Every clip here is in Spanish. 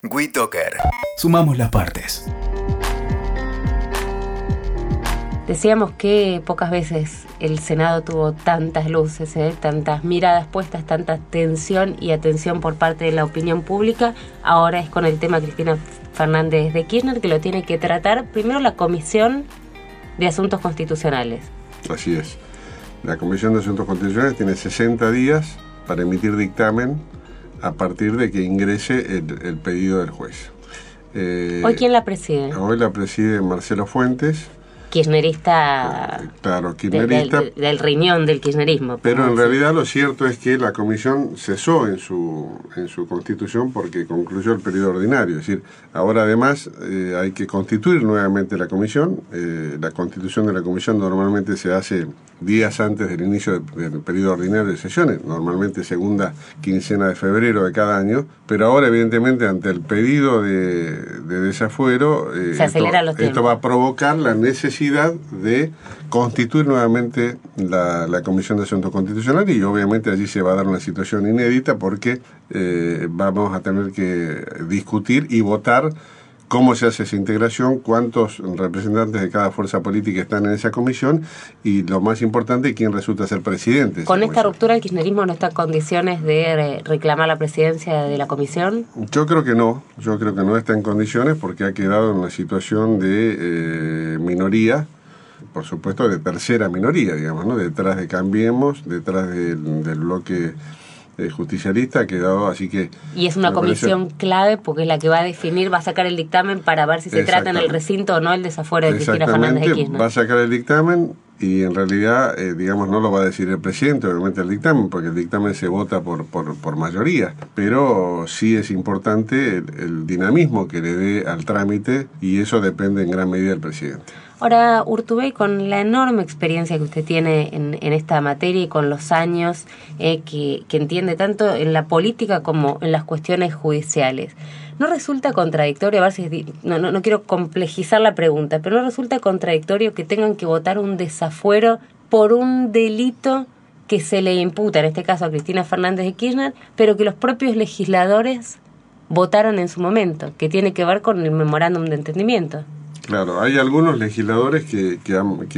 WeToker. Sumamos las partes. Decíamos que pocas veces el Senado tuvo tantas luces, tantas miradas puestas, tanta tensión y atención por parte de la opinión pública. Ahora es con el tema Cristina Fernández de Kirchner, que lo tiene que tratar primero la Comisión de Asuntos Constitucionales. Así es. La Comisión de Asuntos Constitucionales tiene 60 días para emitir dictamen a partir de que ingrese el pedido del juez. ¿Hoy quién la preside? Hoy la preside Marcelo Fuentes. Kirchnerista, claro, kirchnerista. Del riñón del kirchnerismo. Pero en realidad lo cierto es que la comisión cesó en su constitución porque concluyó el periodo ordinario. Es decir, ahora además hay que constituir nuevamente la comisión. La constitución de la comisión normalmente se hace días antes del inicio del periodo ordinario de sesiones, normalmente segunda quincena de febrero de cada año. Pero ahora, evidentemente, ante el pedido de desafuero, se aceleran los tiempos. Esto va a provocar la necesidad de constituir nuevamente la Comisión de Asuntos Constitucionales, y obviamente allí se va a dar una situación inédita porque vamos a tener que discutir y votar cómo se hace esa integración, cuántos representantes de cada fuerza política están en esa comisión y, lo más importante, quién resulta ser presidente. ¿Con esta ruptura el kirchnerismo no está en condiciones de reclamar la presidencia de la comisión? Yo creo que no está en condiciones porque ha quedado en una situación de minoría, por supuesto de tercera minoría, digamos, ¿no? Detrás de Cambiemos, detrás del bloque justicialista ha quedado, así que... Y es una comisión clave porque es la que va a definir, va a sacar el dictamen para ver si se trata en el recinto o no el desafuero de Cristina Fernández de Kirchner. Va a sacar el dictamen y en realidad, digamos, no lo va a decir el presidente, obviamente, el dictamen, porque el dictamen se vota por mayoría, pero sí es importante el dinamismo que le dé al trámite, y eso depende en gran medida del presidente. Ahora, Urtubey, con la enorme experiencia que usted tiene en esta materia y con los años que entiende tanto en la política como en las cuestiones judiciales, ¿no resulta contradictorio, a ver si no quiero complejizar la pregunta, pero no resulta contradictorio que tengan que votar un desafuero por un delito que se le imputa, en este caso a Cristina Fernández de Kirchner, pero que los propios legisladores votaron en su momento, que tiene que ver con el memorándum de entendimiento? Claro, hay algunos legisladores que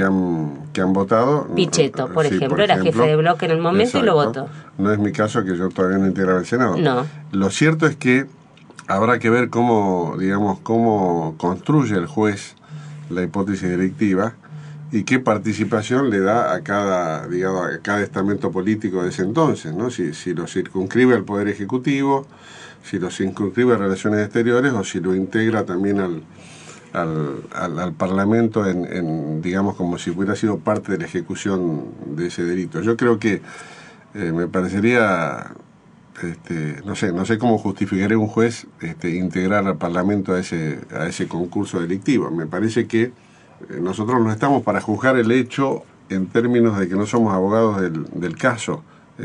han votado. Pichetto, por ejemplo, era jefe de bloque en el momento. Exacto. Y lo votó. No es mi caso, que yo todavía no integraba el Senado. No. Lo cierto es que habrá que ver cómo construye el juez la hipótesis delictiva y qué participación le da a cada estamento político de ese entonces, ¿no? Si lo circunscribe al Poder Ejecutivo, si lo circunscribe a Relaciones Exteriores, o si lo integra también al Parlamento digamos, como si hubiera sido parte de la ejecución de ese delito. Yo creo que me parecería, no sé cómo justificaría un juez integrar al Parlamento a ese concurso delictivo. Me parece que nosotros no estamos para juzgar el hecho en términos de que no somos abogados del caso,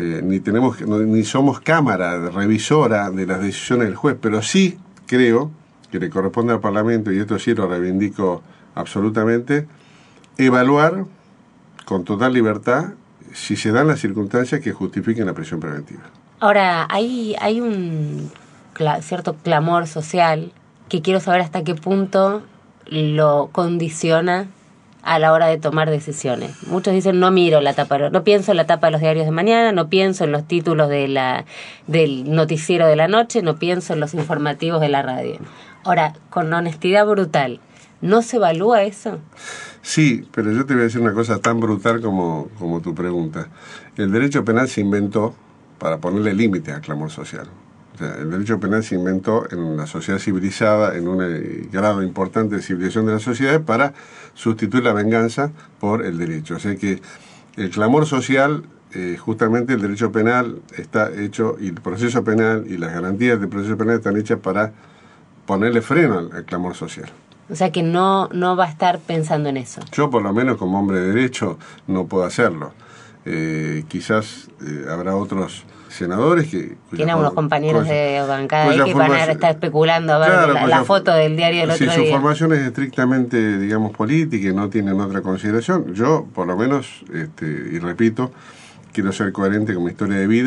ni somos cámara revisora de las decisiones del juez, pero sí creo que le corresponde al Parlamento, y esto sí lo reivindico absolutamente, evaluar con total libertad si se dan las circunstancias que justifiquen la prisión preventiva. Ahora, hay un cierto clamor social que quiero saber hasta qué punto lo condiciona a la hora de tomar decisiones. Muchos dicen, no pienso en la tapa de los diarios de mañana, no pienso en los títulos del noticiero de la noche, no pienso en los informativos de la radio. Ahora, con honestidad brutal, ¿no se evalúa eso? Sí, pero yo te voy a decir una cosa tan brutal como tu pregunta. El derecho penal se inventó para ponerle límites al clamor social. O sea, el derecho penal se inventó en la sociedad civilizada, en un grado importante de civilización de la sociedad, para sustituir la venganza por el derecho. O sea que el clamor social, justamente el derecho penal está hecho, y el proceso penal y las garantías del proceso penal están hechas para ponerle freno al clamor social. O sea que no va a estar pensando en eso. Yo, por lo menos, como hombre de derecho, no puedo hacerlo. Quizás habrá otros senadores que... Tiene unos compañeros de bancada ahí que van a estar especulando a ver, claro, la foto del diario del otro día. Si su formación es estrictamente, digamos, política y no tienen otra consideración, yo, por lo menos, y repito, quiero ser coherente con mi historia de vida,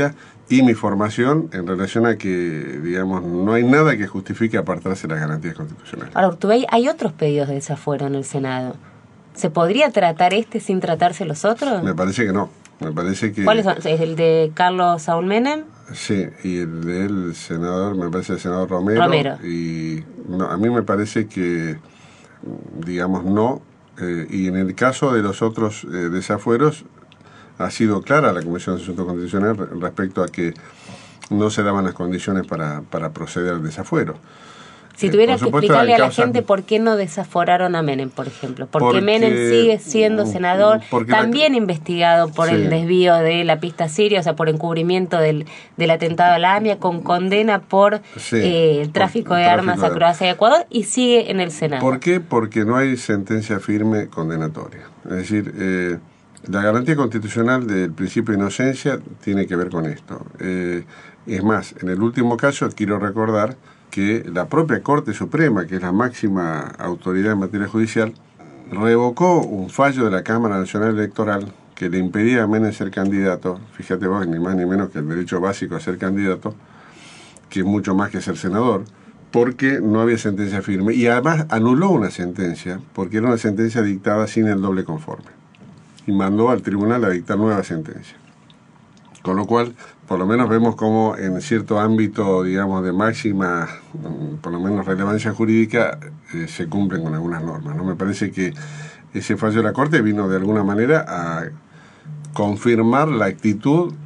y mi formación en relación a que, digamos, no hay nada que justifique apartarse de las garantías constitucionales. Ahora, Urtubey, hay otros pedidos de desafuero en el Senado. ¿Se podría tratar sin tratarse los otros? Me parece que no. Me parece que... ¿Cuáles son? ¿Es el de Carlos Saúl Menem? Sí, y el del senador, me parece el senador Romero. Y no, a mí me parece que, digamos, no. Y en el caso de los otros desafueros, ha sido clara la Comisión de Asuntos Constitucionales respecto a que no se daban las condiciones para proceder al desafuero. Si tuviera que explicarle a la gente por qué no desaforaron a Menem, por ejemplo. Porque Menem sigue siendo senador, también investigado por el desvío de la pista siria, o sea, por encubrimiento del atentado a la AMIA, con condena por el tráfico de armas a Croacia y Ecuador, y sigue en el Senado. ¿Por qué? Porque no hay sentencia firme condenatoria. Es decir, la garantía constitucional del principio de inocencia tiene que ver con esto. Es más, en el último caso quiero recordar que la propia Corte Suprema, que es la máxima autoridad en materia judicial, revocó un fallo de la Cámara Nacional Electoral que le impedía a Menem ser candidato. Fíjate vos, ni más ni menos que el derecho básico a ser candidato, que es mucho más que ser senador, porque no había sentencia firme. Y además anuló una sentencia, porque era una sentencia dictada sin el doble conforme. Y mandó al tribunal a dictar nueva sentencia. Con lo cual, por lo menos vemos cómo en cierto ámbito, digamos, de máxima, por lo menos relevancia jurídica, se cumplen con algunas normas, ¿no? Me parece que ese fallo de la Corte vino de alguna manera a confirmar la actitud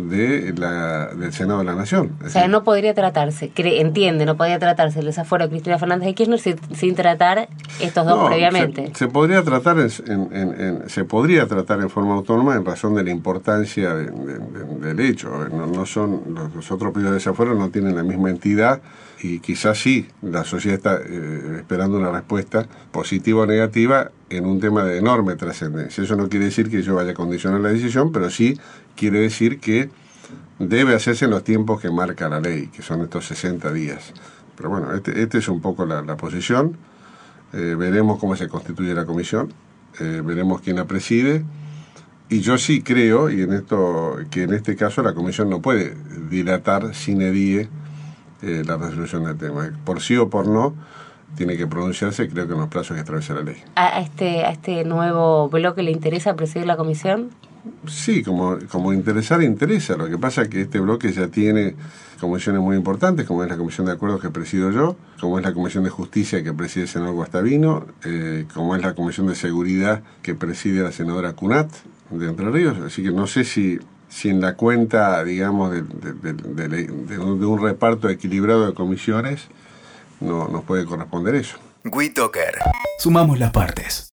del Senado de la Nación. O sea, no podría tratarse, no podría tratarse el desafuero de Cristina Fernández de Kirchner sin tratar estos dos previamente. Se podría tratar se podría tratar en forma autónoma en razón de la importancia del hecho. No son los otros pedidos de desafuero no tienen la misma entidad y quizás sí la sociedad está esperando una respuesta positiva o negativa en un tema de enorme trascendencia. Eso no quiere decir que yo vaya a condicionar la decisión, pero sí quiere decir que debe hacerse en los tiempos que marca la ley, que son estos 60 días. Pero bueno, este es un poco la posición. Veremos cómo se constituye la comisión, veremos quién la preside. Y yo sí creo, que en este caso la comisión no puede dilatar sine die la resolución del tema. Por sí o por no, tiene que pronunciarse, creo que en los plazos que establece la ley. ¿A este nuevo bloque le interesa presidir la comisión? Sí, como interesa. Lo que pasa es que este bloque ya tiene comisiones muy importantes, como es la Comisión de Acuerdos que presido yo, como es la Comisión de Justicia que preside el senador Guastavino, como es la Comisión de Seguridad que preside la senadora Cunat de Entre Ríos. Así que no sé si en la cuenta, digamos, de un reparto equilibrado de comisiones no nos puede corresponder eso. WeToker. Sumamos las partes.